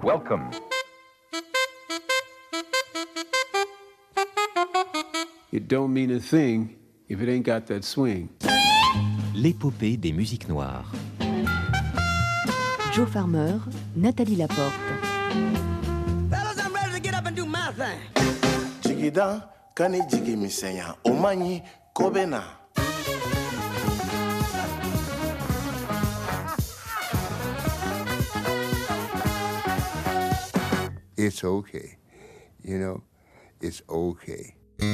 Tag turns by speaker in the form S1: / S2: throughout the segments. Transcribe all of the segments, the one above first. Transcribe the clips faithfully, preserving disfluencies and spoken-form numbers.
S1: Welcome.
S2: It don't mean a thing if it ain't got that swing.
S3: L'épopée des musiques noires.
S4: Joe Farmer, Nathalie Laporte.
S5: Fellas, I'm ready to get up and do my thing.
S6: Jigida, kani jigi misenya, omanyi kobena.
S7: It's okay, you know, it's okay.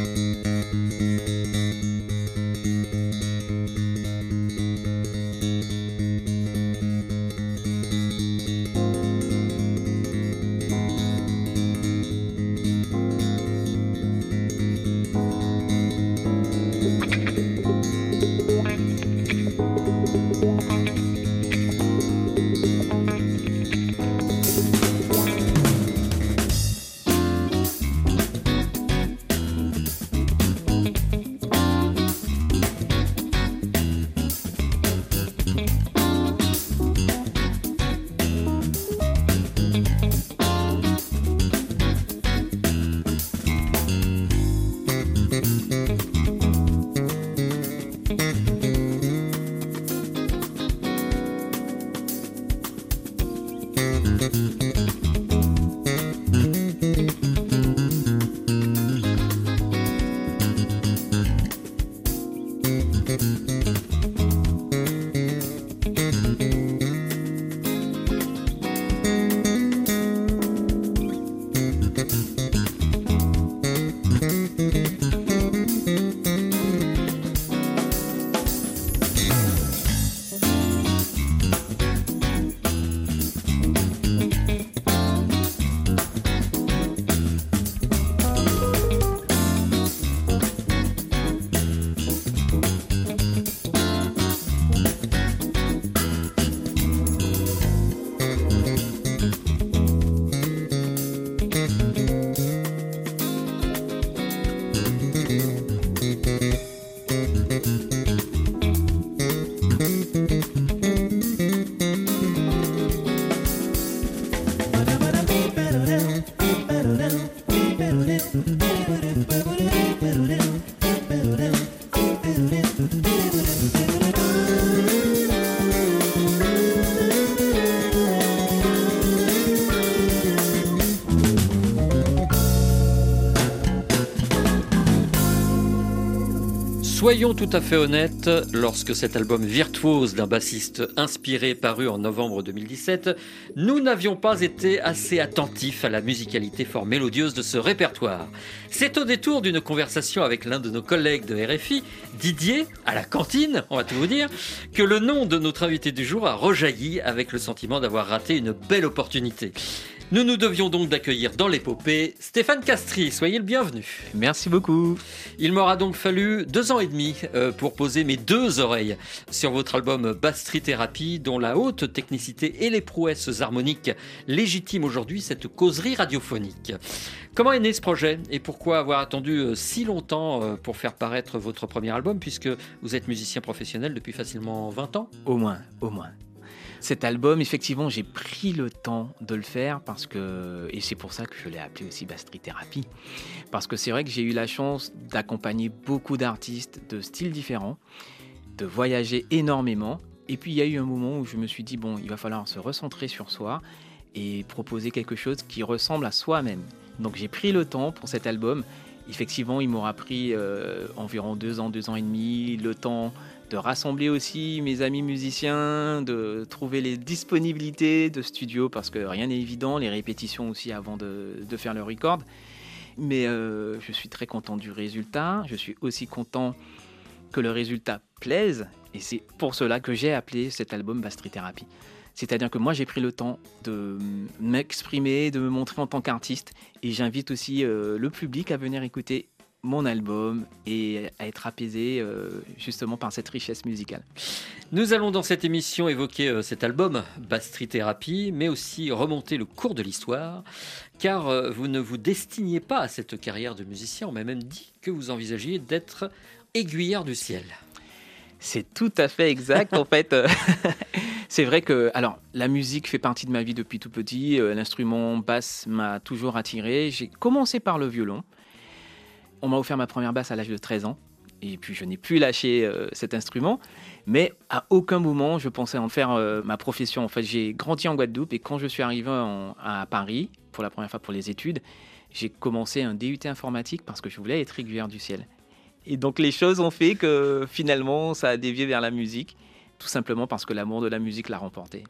S8: Soyons tout à fait honnêtes, lorsque cet album virtuose d'un bassiste inspiré parut en novembre deux mille dix-sept, nous n'avions pas été assez attentifs à la musicalité fort mélodieuse de ce répertoire. C'est au détour d'une conversation avec l'un de nos collègues de R F I, Didier, à la cantine, on va tout vous dire, que le nom de notre invité du jour a rejailli avec le sentiment d'avoir raté une belle opportunité. Nous nous devions donc d'accueillir dans l'épopée Stéphane Castries. Soyez le bienvenu.
S9: Merci beaucoup.
S8: Il m'aura donc fallu deux ans et demi euh, pour poser mes deux oreilles sur votre album Bass Street Therapy, dont la haute technicité et les prouesses harmoniques légitiment aujourd'hui cette causerie radiophonique. Comment est né ce projet et pourquoi avoir attendu euh, si longtemps euh, pour faire paraître votre premier album, puisque vous êtes musicien professionnel depuis facilement vingt ans ?
S9: Au moins, au moins. Cet album, effectivement, j'ai pris le temps de le faire parce que, et c'est pour ça que je l'ai appelé aussi Bass Street Therapy, parce que c'est vrai que j'ai eu la chance d'accompagner beaucoup d'artistes de styles différents, de voyager énormément, et puis il y a eu un moment où je me suis dit, bon, il va falloir se recentrer sur soi et proposer quelque chose qui ressemble à soi-même. Donc j'ai pris le temps pour cet album. Effectivement, il m'aura pris euh, environ deux ans, deux ans et demi, le temps de rassembler aussi mes amis musiciens, de trouver les disponibilités de studio, parce que rien n'est évident, les répétitions aussi avant de, de faire le record. Mais euh, je suis très content du résultat, je suis aussi content que le résultat plaise, et c'est pour cela que j'ai appelé cet album Bass Street Therapy. C'est-à-dire que moi, j'ai pris le temps de m'exprimer, de me montrer en tant qu'artiste, et j'invite aussi euh, le public à venir écouter mon album et à être apaisé euh, justement par cette richesse musicale.
S8: Nous allons dans cette émission évoquer euh, cet album Bass Street Therapy, mais aussi remonter le cours de l'histoire, car euh, vous ne vous destiniez pas à cette carrière de musicien. On m'a même dit que vous envisagiez d'être aiguilleur du ciel.
S9: C'est tout à fait exact. En fait, C'est vrai que, alors, la musique fait partie de ma vie depuis tout petit. Euh, l'instrument basse m'a toujours attiré. J'ai commencé par le violon. On m'a offert ma première basse à l'âge de treize ans. Et puis, je n'ai plus lâché euh, cet instrument. Mais à aucun moment, je pensais en faire euh, ma profession. En fait, j'ai grandi en Guadeloupe. Et quand je suis arrivé en- à Paris, pour la première fois pour les études, j'ai commencé un D U T informatique parce que je voulais être aiguilleur du ciel. Et donc, les choses ont fait que finalement, ça a dévié vers la musique. Tout simplement parce que l'amour de la musique l'a remporté.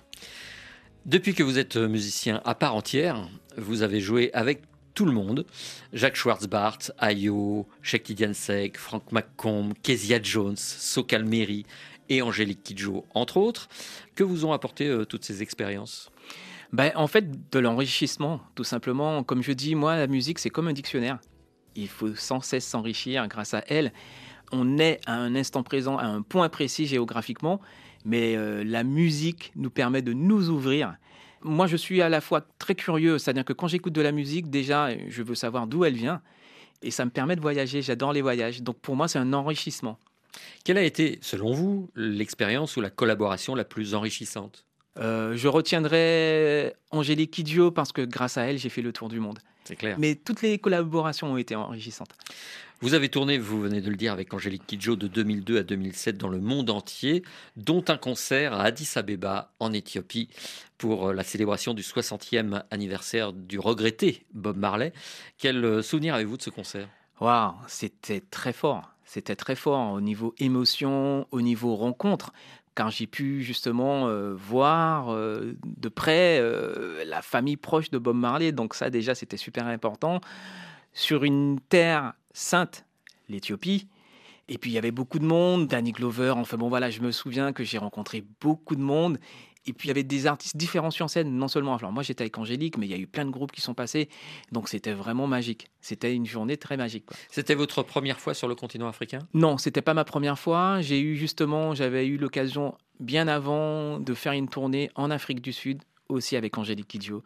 S8: Depuis que vous êtes musicien à part entière, vous avez joué avec tout le monde. Jacques Schwartzbart, Ayo, Cheikh Tidiane Seck, Frank McComb, Kezia Jones, Sokal Meri et Angélique Kidjo, entre autres. Que vous ont apporté euh, toutes ces expériences ?
S9: Ben, en fait, de l'enrichissement, tout simplement. Comme je dis, moi, la musique, c'est comme un dictionnaire. Il faut sans cesse s'enrichir grâce à elle. On est à un instant présent, à un point précis géographiquement, mais euh, la musique nous permet de nous ouvrir. Moi, je suis à la fois très curieux, c'est-à-dire que quand j'écoute de la musique, déjà, je veux savoir d'où elle vient, et ça me permet de voyager. J'adore les voyages, donc pour moi, c'est un enrichissement.
S8: Quelle a été, selon vous, l'expérience ou la collaboration la plus enrichissante ?
S9: Euh, je retiendrai Angélique Kidjo parce que grâce à elle, j'ai fait le tour du monde.
S8: C'est clair.
S9: Mais toutes les collaborations ont été enrichissantes.
S8: Vous avez tourné, vous venez de le dire, avec Angélique Kidjo de deux mille deux à deux mille sept dans le monde entier, dont un concert à Addis Abeba, en Éthiopie, pour la célébration du soixantième anniversaire du regretté Bob Marley. Quel souvenir avez-vous de ce concert ?
S9: Waouh, c'était très fort. C'était très fort au niveau émotion, au niveau rencontre, car j'ai pu justement euh, voir euh, de près euh, la famille proche de Bob Marley. Donc ça, déjà, c'était super important. Sur une terre sainte, l'Éthiopie. Et puis, il y avait beaucoup de monde, Danny Glover. Enfin bon, voilà, je me souviens que j'ai rencontré beaucoup de monde. Et puis, il y avait des artistes différents sur scène, non seulement... Alors, moi, j'étais avec Angélique, mais il y a eu plein de groupes qui sont passés. Donc, c'était vraiment magique. C'était une journée très magique, quoi.
S8: C'était votre première fois sur le continent africain ?
S9: Non, c'était pas ma première fois. J'ai eu justement, j'avais eu l'occasion, bien avant, de faire une tournée en Afrique du Sud, aussi avec Angélique Kidjo.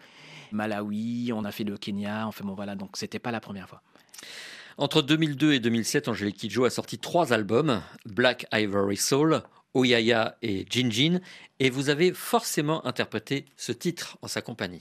S9: Malawi, on a fait le Kenya, enfin bon, voilà. Donc, c'était pas la première fois.
S8: Entre deux mille deux et deux mille sept, Angélique Kidjo a sorti trois albums, Black Ivory Soul, Oyaya et Gin Gin, et vous avez forcément interprété ce titre en sa compagnie.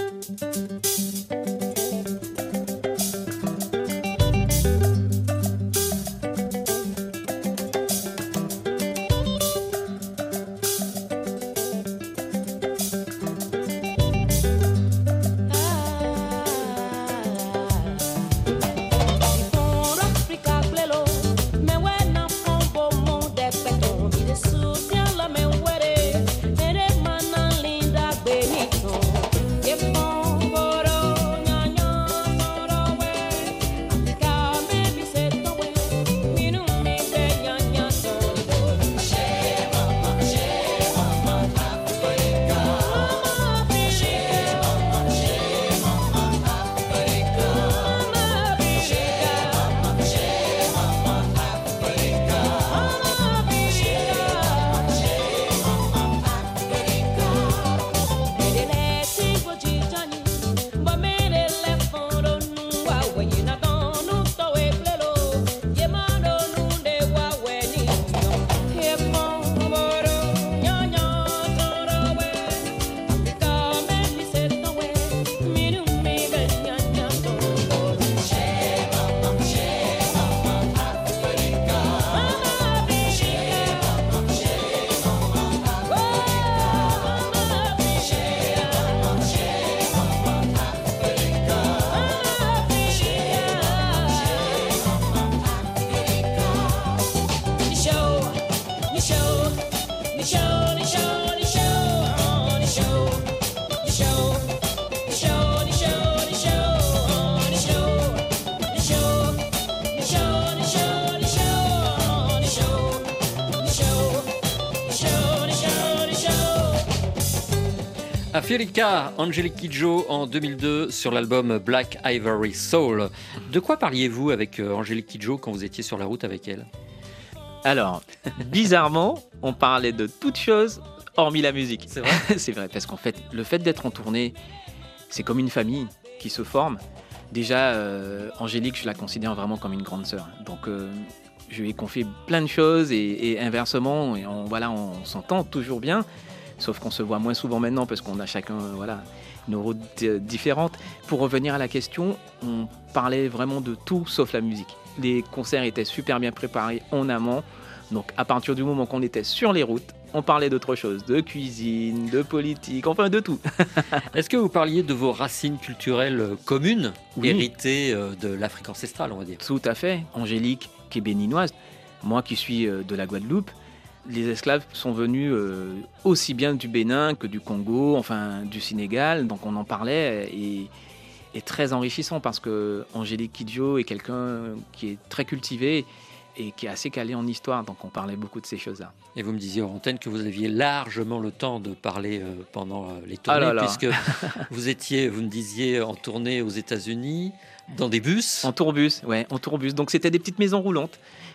S8: Afirika, Angélique Kidjo en deux mille deux sur l'album Black Ivory Soul. De quoi parliez-vous avec Angélique Kidjo quand vous étiez sur la route avec elle ?
S9: Alors, bizarrement, on parlait de toutes choses hormis la musique.
S8: C'est vrai ?
S9: C'est vrai, parce qu'en fait, le fait d'être en tournée, c'est comme une famille qui se forme. Déjà, euh, Angélique, je la considère vraiment comme une grande sœur. Donc, euh, je lui ai confié plein de choses et, et inversement, et on, voilà, on s'entend toujours bien. sauf qu'on se voit moins souvent maintenant parce qu'on a chacun euh, voilà, nos routes euh, différentes. Pour revenir à la question, on parlait vraiment de tout sauf la musique. Les concerts étaient super bien préparés en amont, donc à partir du moment qu'on était sur les routes, on parlait d'autre chose, de cuisine, de politique, enfin de tout.
S8: Est-ce que vous parliez de vos racines culturelles communes,
S9: Oui.
S8: héritées euh, de l'Afrique ancestrale, on va dire?
S9: Tout à fait. Angélique, qui est béninoise, moi qui suis euh, de la Guadeloupe, les esclaves sont venus euh, aussi bien du Bénin que du Congo, enfin du Sénégal, donc on en parlait et, et très enrichissant parce que Angélique Kidjo est quelqu'un qui est très cultivé et qui est assez calé en histoire, donc on parlait beaucoup de ces choses-là.
S8: Et vous me disiez hors antenne que vous aviez largement le temps de parler euh, pendant euh, les
S9: Ah
S8: tournées,
S9: là là.
S8: puisque vous étiez, vous me disiez, en tournée aux États-Unis, dans des bus.
S9: En tourbus, ouais, en tourbus. Donc c'était des petites maisons roulantes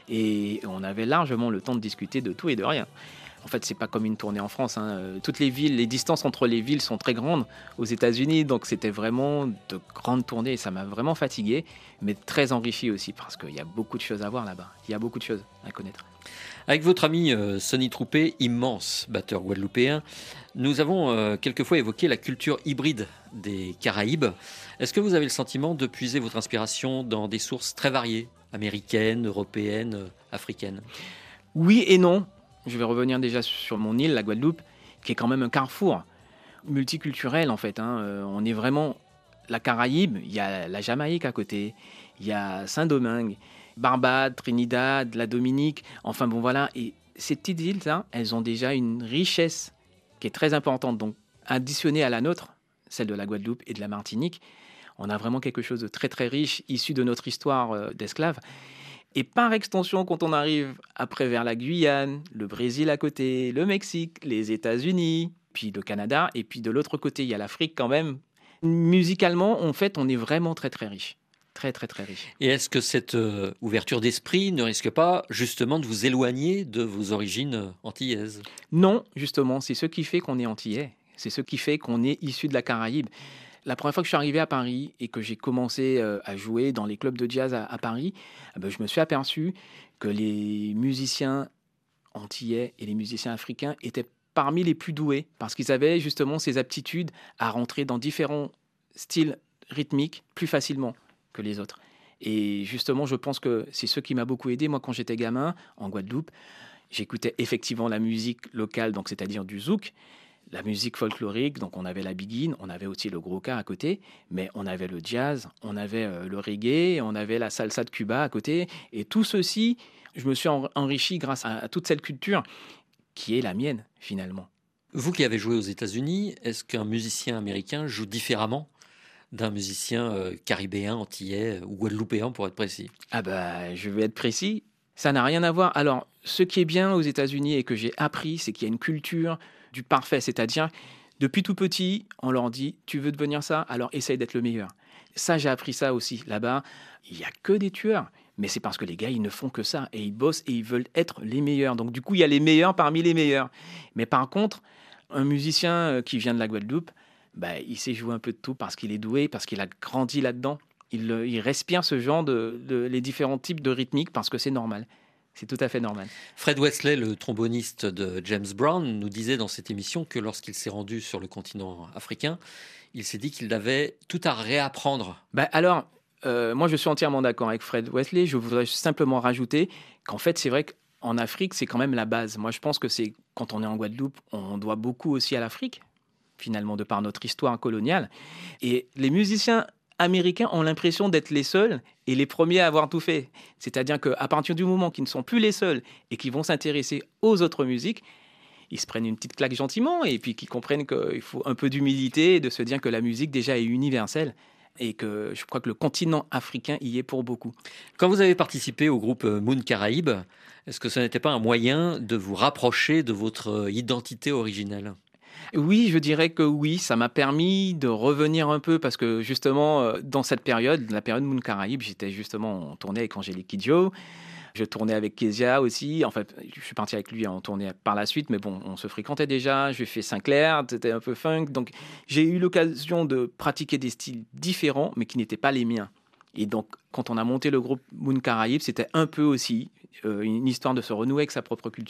S9: et on avait largement le temps de discuter de tout et de rien. En fait, c'est pas comme une tournée en France, hein. Toutes les villes, les distances entre les villes sont très grandes aux États-Unis, donc c'était vraiment de grandes tournées et ça m'a vraiment fatigué, mais très enrichi aussi parce qu'il y a beaucoup de choses à voir là-bas. Il y a beaucoup de choses à connaître.
S8: Avec votre ami euh, Sonny Troupé, immense batteur guadeloupéen, nous avons euh, quelquefois évoqué la culture hybride des Caraïbes. Est-ce que vous avez le sentiment de puiser votre inspiration dans des sources très variées, américaines, européennes, euh, africaines?
S9: Oui et non. Je vais revenir déjà sur mon île, la Guadeloupe, qui est quand même un carrefour multiculturel en fait, hein. Euh, on est vraiment la Caraïbe, il y a la Jamaïque à côté, il y a Saint-Domingue, Barbade, Trinidad, la Dominique, enfin bon voilà. Et ces petites îles, là, elles ont déjà une richesse qui est très importante. Donc additionnée à la nôtre, celle de la Guadeloupe et de la Martinique, on a vraiment quelque chose de très très riche issu de notre histoire euh, d'esclaves. Et par extension, quand on arrive après vers la Guyane, le Brésil à côté, le Mexique, les États-Unis, puis le Canada, et puis de l'autre côté, il y a l'Afrique quand même. Musicalement, en fait, on est vraiment très très riche. Très très très riche.
S8: Et est-ce que cette euh, ouverture d'esprit ne risque pas justement de vous éloigner de vos origines euh, antillaises?
S9: Non, justement, c'est ce qui fait qu'on est antillais. C'est ce qui fait qu'on est issu de la Caraïbe. La première fois que je suis arrivé à Paris et que j'ai commencé euh, à jouer dans les clubs de jazz à, à Paris, eh ben, je me suis aperçu que les musiciens antillais et les musiciens africains étaient parmi les plus doués parce qu'ils avaient justement ces aptitudes à rentrer dans différents styles rythmiques plus facilement que les autres. Et justement, je pense que c'est ce qui m'a beaucoup aidé. Moi, quand j'étais gamin, en Guadeloupe, j'écoutais effectivement la musique locale, donc c'est-à-dire du zouk, la musique folklorique, donc on avait la biguine, on avait aussi le gros-ka à côté, mais on avait le jazz, on avait euh, le reggae, on avait la salsa de Cuba à côté, et tout ceci, je me suis en- enrichi grâce à, à toute cette culture qui est la mienne, finalement.
S8: Vous qui avez joué aux États-Unis, est-ce qu'un musicien américain joue différemment d'un musicien euh, caribéen, antillais ou guadeloupéen pour être précis?
S9: Ah bah, je vais être précis, ça n'a rien à voir. Alors, ce qui est bien aux États-Unis et que j'ai appris, c'est qu'il y a une culture du parfait, c'est-à-dire, depuis tout petit, on leur dit, tu veux devenir ça, alors essaye d'être le meilleur. Ça, j'ai appris ça aussi. Là-bas, il n'y a que des tueurs, mais c'est parce que les gars, ils ne font que ça, et ils bossent et ils veulent être les meilleurs. Donc, du coup, il y a les meilleurs parmi les meilleurs. Mais par contre, un musicien euh, qui vient de la Guadeloupe, bah, il sait jouer un peu de tout parce qu'il est doué, parce qu'il a grandi là-dedans. Il, euh, il respire ce genre de, de les différents types de rythmiques parce que c'est normal. C'est tout à fait normal.
S8: Fred Wesley, le tromboniste de James Brown, nous disait dans cette émission que lorsqu'il s'est rendu sur le continent africain, il s'est dit qu'il avait tout à réapprendre.
S9: Bah alors, euh, moi je suis entièrement d'accord avec Fred Wesley. Je voudrais simplement rajouter qu'en fait, c'est vrai qu'en Afrique, c'est quand même la base. Moi, je pense que c'est quand on est en Guadeloupe, on doit beaucoup aussi à l'Afrique, finalement, de par notre histoire coloniale. Et les musiciens américains ont l'impression d'être les seuls et les premiers à avoir tout fait. C'est-à-dire qu'à partir du moment qu'ils ne sont plus les seuls et qu'ils vont s'intéresser aux autres musiques, ils se prennent une petite claque gentiment et puis qu'ils comprennent qu'il faut un peu d'humilité et de se dire que la musique déjà est universelle et que je crois que le continent africain y est pour beaucoup.
S8: Quand vous avez participé au groupe Moon Caraïbes, est-ce que ce n'était pas un moyen de vous rapprocher de votre identité originelle ?
S9: Oui, je dirais que oui, ça m'a permis de revenir un peu parce que justement, euh, dans cette période, la période Moon Caraïbes, j'étais justement en tournée avec Angélique Kidjo. Je tournais avec Kezia aussi. En fait, je suis parti avec lui en tournée par la suite, mais bon, on se fréquentait déjà. J'ai fait Sinclair, c'était un peu funk. Donc, j'ai eu l'occasion de pratiquer des styles différents, mais qui n'étaient pas les miens. Et donc, quand on a monté le groupe Moon Caraïbes, c'était un peu aussi euh, une histoire de se renouer avec sa propre culture.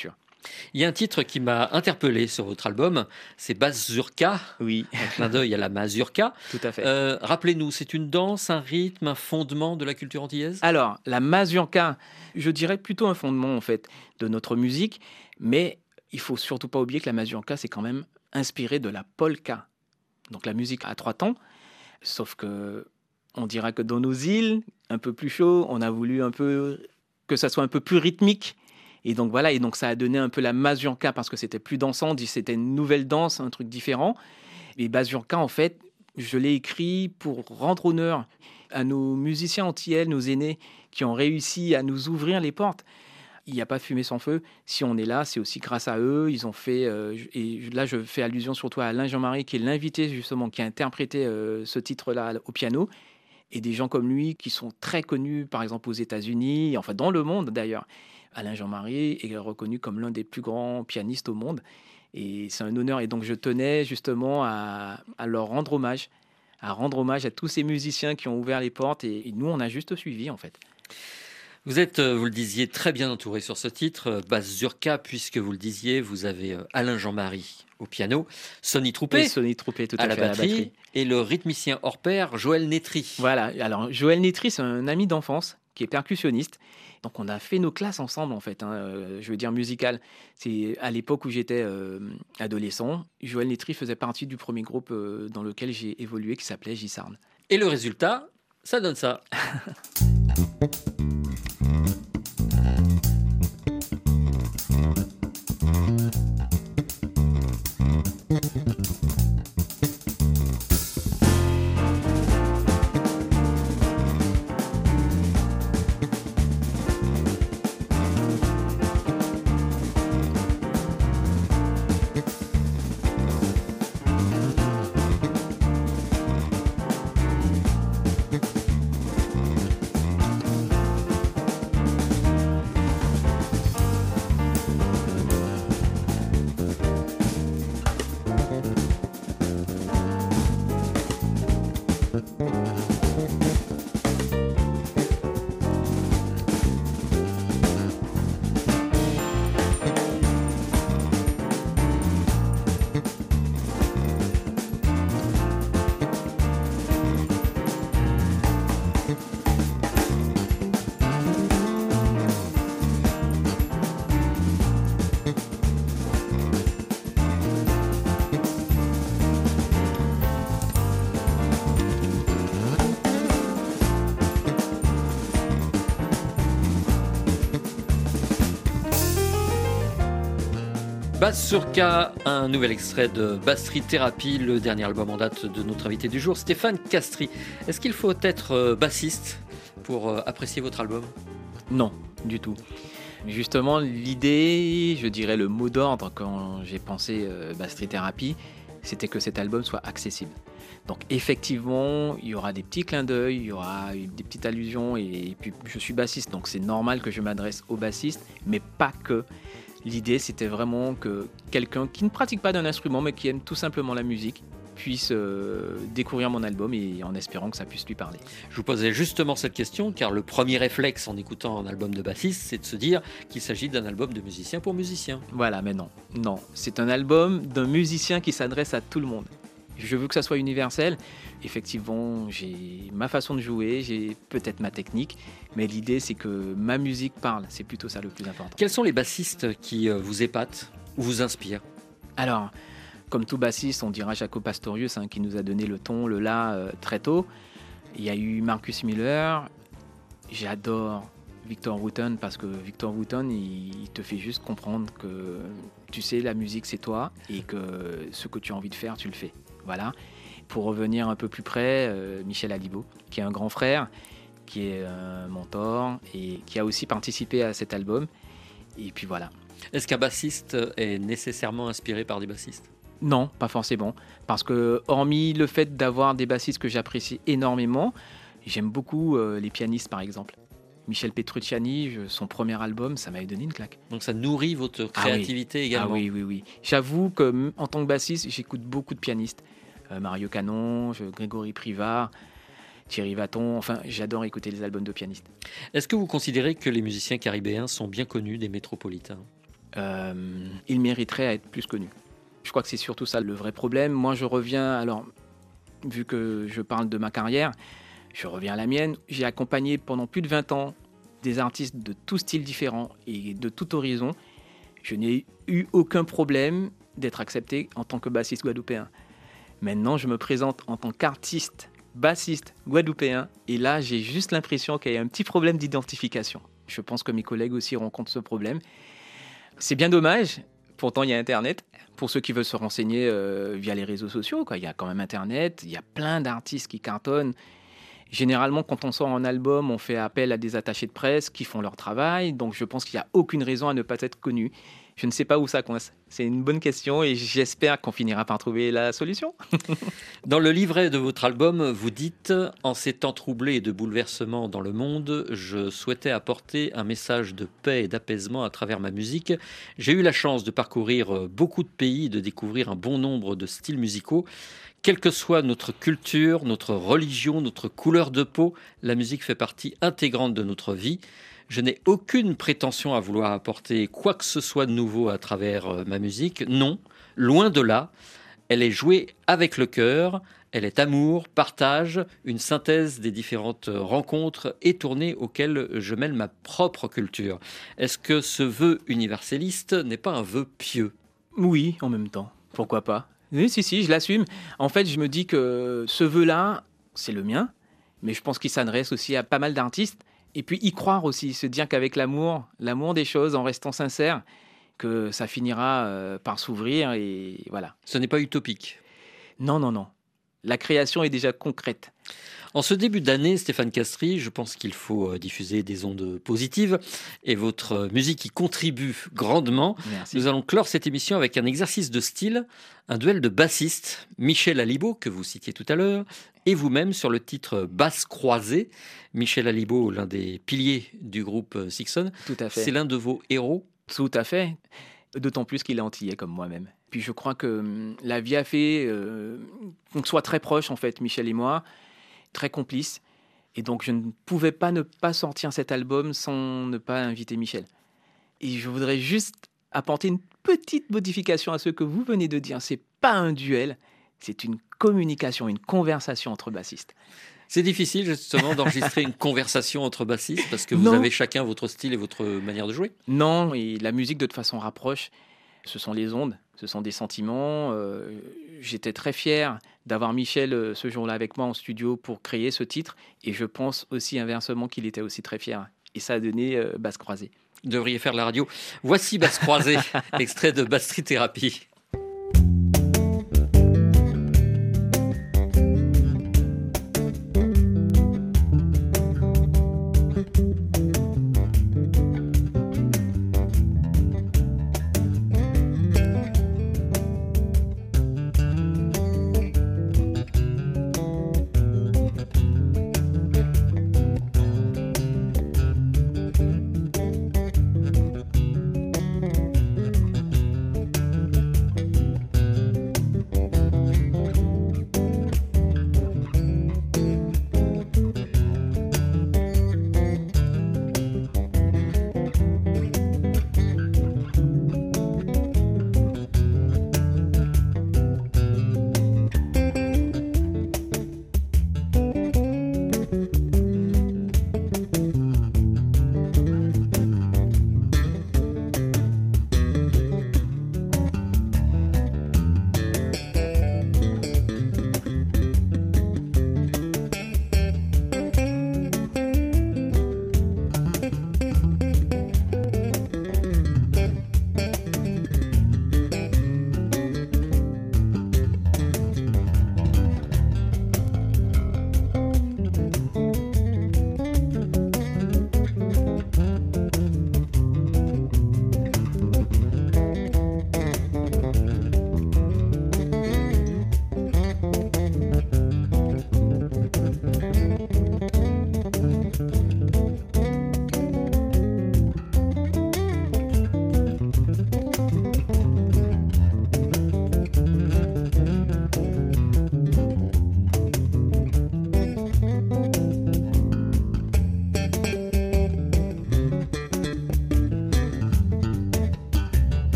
S8: Il y a un titre qui m'a interpellé sur votre album, c'est Bazurka.
S9: Oui,
S8: Un clin d'œil à la mazurka.
S9: tout à fait.
S8: Euh, rappelez-nous, c'est une danse, un rythme, un fondement de la culture antillaise?
S9: Alors, la mazurka, je dirais plutôt un fondement en fait de notre musique, mais il faut surtout pas oublier que la mazurka, c'est quand même inspiré de la polka. Donc la musique à trois temps, sauf que on dira que dans nos îles, un peu plus chaud, on a voulu un peu que ça soit un peu plus rythmique. Et donc voilà, et donc ça a donné un peu la mazurka parce que c'était plus dansant, dit c'était une nouvelle danse, un truc différent. Et mazurka, en fait, je l'ai écrit pour rendre honneur à nos musiciens antillais, nos aînés, qui ont réussi à nous ouvrir les portes. Il n'y a pas de fumée sans feu. Si on est là, c'est aussi grâce à eux. Ils ont fait, euh, et là je fais allusion surtout à Alain Jean-Marie, qui est l'invité justement, qui a interprété euh, ce titre-là au piano. Et des gens comme lui qui sont très connus, par exemple aux États-Unis, enfin dans le monde d'ailleurs. Alain Jean-Marie est reconnu comme l'un des plus grands pianistes au monde. Et c'est un honneur. Et donc, je tenais justement à, à leur rendre hommage, à rendre hommage à tous ces musiciens qui ont ouvert les portes. Et, et nous, on a juste suivi, en fait.
S8: Vous êtes, vous le disiez, très bien entouré sur ce titre, Bazurka, puisque vous le disiez, vous avez Alain Jean-Marie au piano, Sonny Troupé,
S9: Et Sonny Troupé, tout à,
S8: à, la
S9: fait, à la
S8: batterie,
S9: batterie.
S8: et le rythmicien hors pair, Joël Nétry.
S9: Voilà. Alors, Joël Nétry, c'est un ami d'enfance qui est percussionniste. Donc, on a fait nos classes ensemble, en fait, hein, euh, je veux dire musicales. C'est à l'époque où j'étais euh, adolescent. Joël Nétry faisait partie du premier groupe euh, dans lequel j'ai évolué, qui s'appelait Gissarn.
S8: Et le résultat, ça donne ça. Bazurka, un nouvel extrait de Bastry Thérapie, le dernier album en date de notre invité du jour, Stéphane Castry. Est-ce qu'il faut être euh, bassiste pour euh, apprécier votre album?
S9: Non, du tout. Justement, l'idée, je dirais le mot d'ordre quand j'ai pensé euh, Bastry Thérapie, c'était que cet album soit accessible. Donc effectivement, il y aura des petits clins d'œil, il y aura des petites allusions, et, et puis je suis bassiste, donc c'est normal que je m'adresse aux bassistes, mais pas que. L'idée, c'était vraiment que quelqu'un qui ne pratique pas d'un instrument, mais qui aime tout simplement la musique, puisse euh, découvrir mon album, et en espérant que ça puisse lui parler.
S8: Je vous posais justement cette question, car le premier réflexe en écoutant un album de bassiste, c'est de se dire qu'il s'agit d'un album de musicien pour musicien.
S9: Voilà, mais non, non. C'est un album d'un musicien qui s'adresse à tout le monde. Je veux que ça soit universel. Effectivement, j'ai ma façon de jouer, j'ai peut-être ma technique, mais l'idée, c'est que ma musique parle. C'est plutôt ça le plus important.
S8: Quels sont les bassistes qui vous épatent ou vous inspirent?
S9: Alors, comme tout bassiste, on dira Jaco Pastorius, hein, qui nous a donné le ton, le la, euh, très tôt. Il y a eu Marcus Miller. J'adore Victor Wooten, parce que Victor Wooten, il, il te fait juste comprendre que, tu sais, la musique, c'est toi, et que ce que tu as envie de faire, tu le fais. Voilà. Pour revenir un peu plus près, euh, Michel Alibo, qui est un grand frère, qui est un mentor et qui a aussi participé à cet album. Et puis voilà.
S8: Est-ce qu'un bassiste est nécessairement inspiré par des bassistes?
S9: Non, pas forcément. Parce que, hormis le fait d'avoir des bassistes que j'apprécie énormément, j'aime beaucoup euh, les pianistes, par exemple. Michel Petrucciani, je, son premier album, ça m'avait donné une claque.
S8: Donc ça nourrit votre créativité
S9: ah oui.
S8: également.
S9: Ah oui, oui, oui. J'avoue que en tant que bassiste, j'écoute beaucoup de pianistes. Euh, Mario Canon, je, Grégory Privat, Thierry Vaton, enfin j'adore écouter les albums de pianistes.
S8: Est-ce que vous considérez que les musiciens caribéens sont bien connus des métropolitains?
S9: euh, il mériterait à être plus connu. Je crois que c'est surtout ça le vrai problème. Moi, je reviens, alors, vu que je parle de ma carrière, je reviens à la mienne. J'ai accompagné pendant plus de vingt ans des artistes de tous styles différents et de tout horizon. Je n'ai eu aucun problème d'être accepté en tant que bassiste guadeloupéen. Maintenant, je me présente en tant qu'artiste, bassiste guadeloupéen, et là, j'ai juste l'impression qu'il y a un petit problème d'identification. Je pense que mes collègues aussi rencontrent ce problème. C'est bien dommage. Pourtant, il y a Internet. Pour ceux qui veulent se renseigner euh, via les réseaux sociaux, quoi. Il y a quand même Internet. Il y a plein d'artistes qui cartonnent. Généralement, quand on sort un album, on fait appel à des attachés de presse qui font leur travail. Donc, je pense qu'il n'y a aucune raison à ne pas être connu. Je ne sais pas où ça coince. C'est une bonne question et j'espère qu'on finira par trouver la solution.
S8: Dans le livret de votre album, vous dites « En ces temps troublés et de bouleversements dans le monde, je souhaitais apporter un message de paix et d'apaisement à travers ma musique. J'ai eu la chance de parcourir beaucoup de pays et de découvrir un bon nombre de styles musicaux. Quelle que soit notre culture, notre religion, notre couleur de peau, la musique fait partie intégrante de notre vie. Je n'ai aucune prétention à vouloir apporter quoi que ce soit de nouveau à travers ma musique. Non, loin de là. Elle est jouée avec le cœur. Elle est amour, partage, une synthèse des différentes rencontres et tournées auxquelles je mêle ma propre culture. Est-ce que ce vœu universelliste n'est pas un vœu pieux ?
S9: Oui, en même temps. Pourquoi pas ? Oui, si, si, je l'assume. En fait, je me dis que ce vœu-là, c'est le mien, mais je pense qu'il s'adresse aussi à pas mal d'artistes. Et puis y croire aussi, se dire qu'avec l'amour, l'amour des choses, en restant sincère, que ça finira euh, par s'ouvrir et voilà.
S8: Ce n'est pas utopique.
S9: Non, non, non. La création est déjà concrète.
S8: En ce début d'année, Stéphane Castries, je pense qu'il faut diffuser des ondes positives et votre musique y contribue grandement.
S9: Merci.
S8: Nous allons clore cette émission avec un exercice de style, un duel de bassistes. Michel Alibo, que vous citiez tout à l'heure, et vous-même sur le titre Basse croisée. Michel Alibo, l'un des piliers du groupe Sixon.
S9: Tout à fait.
S8: C'est l'un de vos héros.
S9: Tout à fait. D'autant plus qu'il est antillais comme moi-même. Puis je crois que hum, la vie a fait euh, qu'on soit très proches, en fait, Michel et moi, très complices. Et donc, je ne pouvais pas ne pas sortir cet album sans ne pas inviter Michel. Et je voudrais juste apporter une petite modification à ce que vous venez de dire. C'est pas un duel, c'est une communication, une conversation entre bassistes.
S8: C'est difficile justement d'enregistrer une conversation entre bassistes parce que vous
S9: Non.
S8: avez chacun votre style et votre manière de jouer.
S9: Non, et la musique de toute façon rapproche. Ce sont les ondes, ce sont des sentiments. Euh, j'étais très fier d'avoir Michel euh, ce jour-là avec moi en studio pour créer ce titre. Et je pense aussi inversement qu'il était aussi très fier. Et ça a donné euh, Basse croisée.
S8: Vous devriez faire de la radio. Voici Basse croisée, extrait de Basse Street Therapy.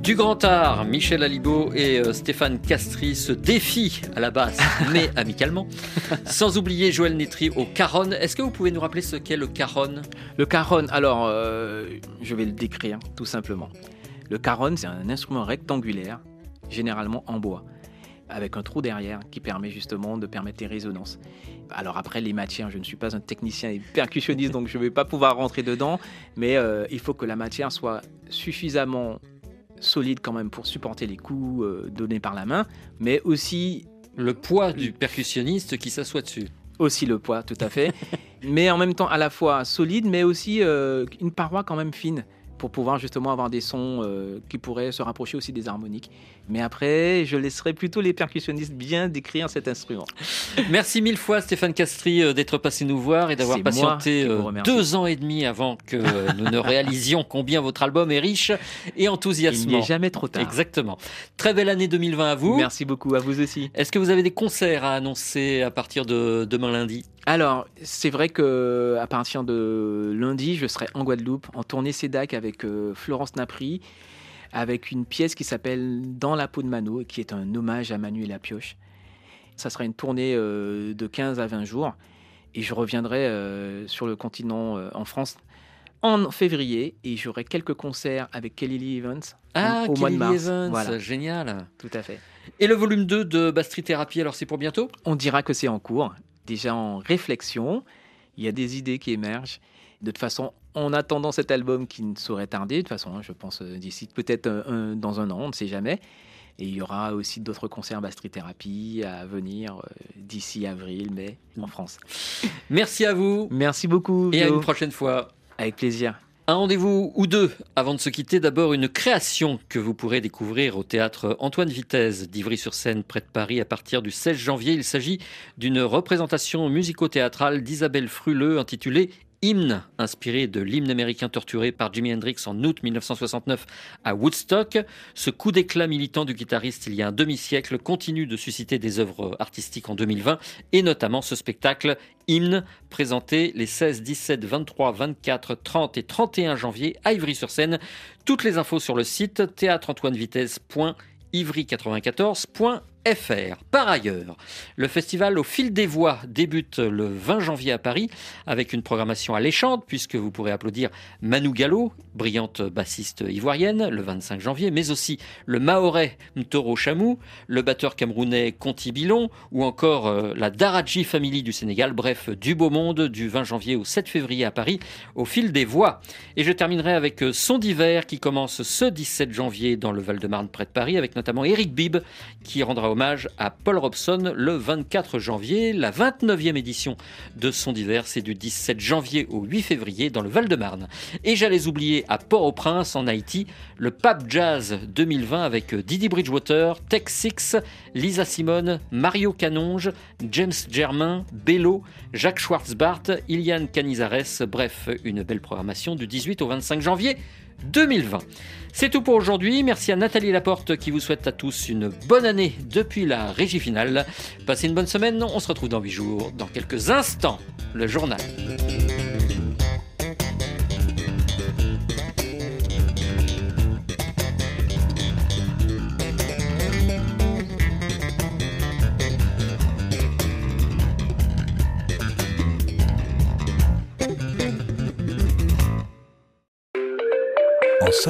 S8: Du grand art, Michel Alibaud et euh, Stéphane Castries se défient à la basse, mais amicalement. Sans oublier Joël Netry au caron. Est-ce que vous pouvez nous rappeler ce qu'est le caron ?
S9: Le caron, alors, euh, je vais le décrire tout simplement. Le caron, c'est un instrument rectangulaire, généralement en bois, avec un trou derrière qui permet justement de permettre les résonances. Alors après, les matières, je ne suis pas un technicien et percussionniste, donc je ne vais pas pouvoir rentrer dedans, mais euh, il faut que la matière soit suffisamment solide quand même pour supporter les coups euh, donnés par la main, mais aussi...
S8: Le poids du percussionniste qui s'assoit dessus.
S9: Aussi le poids, tout à fait. Mais en même temps, à la fois solide, mais aussi euh, une paroi quand même fine, pour pouvoir justement avoir des sons euh, qui pourraient se rapprocher aussi des harmoniques. Mais après, je laisserai plutôt les percussionnistes bien décrire cet instrument.
S8: Merci mille fois Stéphane Castries euh, d'être passé nous voir et d'avoir
S9: C'est
S8: patienté
S9: moi qui vous
S8: euh,
S9: remercie.
S8: deux ans et demi avant que euh, nous ne réalisions combien votre album est riche et
S9: Il
S8: enthousiasmant.
S9: n'est jamais trop tard.
S8: Exactement. Très belle année deux mille vingt à vous.
S9: Merci beaucoup, à vous aussi.
S8: Est-ce que vous avez des concerts à annoncer à partir de demain lundi ?
S9: Alors, c'est vrai que à partir de lundi, je serai en Guadeloupe, en tournée CEDAC avec euh, Florence Napri, avec une pièce qui s'appelle Dans la peau de Mano, qui est un hommage à Manu et la pioche. Ça sera une tournée euh, de quinze à vingt jours, et je reviendrai euh, sur le continent, euh, en France, en février, et j'aurai quelques concerts avec Kelly Lee Evans
S8: Ah,
S9: au mois de
S8: Kelly
S9: mars.
S8: Evans,
S9: Voilà,
S8: génial.
S9: tout à fait.
S8: Et le volume deux de Bastry Thérapie, alors c'est pour bientôt ?
S9: On dira que c'est en cours, déjà en réflexion. Il y a des idées qui émergent. De toute façon, en attendant cet album qui ne saurait tarder, de toute façon, hein, je pense euh, d'ici peut-être euh, un- dans un an, on ne sait jamais. Et il y aura aussi d'autres concerts Bastry Thérapie à venir euh, d'ici avril, mai, en France.
S8: Merci à vous
S9: Merci beaucoup,
S8: et à
S9: Guillaume.
S8: une prochaine fois.
S9: Avec plaisir.
S8: Un rendez-vous ou deux avant de se quitter. D'abord, une création que vous pourrez découvrir au théâtre Antoine Vitesse d'Ivry-sur-Seine, près de Paris, à partir du seize janvier. Il s'agit d'une représentation musico-théâtrale d'Isabelle Fruleux intitulée Hymne, inspiré de l'hymne américain torturé par Jimi Hendrix en août mille neuf cent soixante-neuf à Woodstock. Ce coup d'éclat militant du guitariste il y a un demi-siècle continue de susciter des œuvres artistiques en deux mille vingt, et notamment ce spectacle Hymne, présenté les seize, dix-sept, vingt-trois, vingt-quatre, trente et trente et un janvier à Ivry-sur-Seine. Toutes les infos sur le site théâtre antoine vitesse point ivry quatre-vingt-quatorze point f r. Par ailleurs, le festival Au fil des voix débute le vingt janvier à Paris avec une programmation alléchante puisque vous pourrez applaudir Manu Gallo, brillante bassiste ivoirienne, le vingt-cinq janvier, mais aussi le Mahorais Mtoro Chamou, le batteur camerounais Conti Bilon ou encore euh, la Daradji Family du Sénégal. Bref, du beau monde du vingt janvier au sept février à Paris au fil des voix. Et je terminerai avec euh, Son d'hiver qui commence ce dix-sept janvier dans le Val-de-Marne près de Paris avec notamment Eric Bibb qui rendra hommage à Paul Robson le vingt-quatre janvier. La vingt-neuvième édition de Son d'hiver, c'est du dix-sept janvier au huit février dans le Val-de-Marne. Et j'allais oublier à Port-au-Prince en Haïti le Pape Jazz deux mille vingt avec Didi Bridgewater, Tech Six, Lisa Simone, Mario Canonge, James Germain, Bello, Jacques Schwartzbart, Iliane Canizares. Bref, une belle programmation du dix-huit au vingt-cinq janvier deux mille vingt. C'est tout pour aujourd'hui. Merci à Nathalie Laporte qui vous souhaite à tous une bonne année depuis la régie finale. Passez une bonne semaine. On se retrouve dans huit jours. Dans quelques instants, le journal.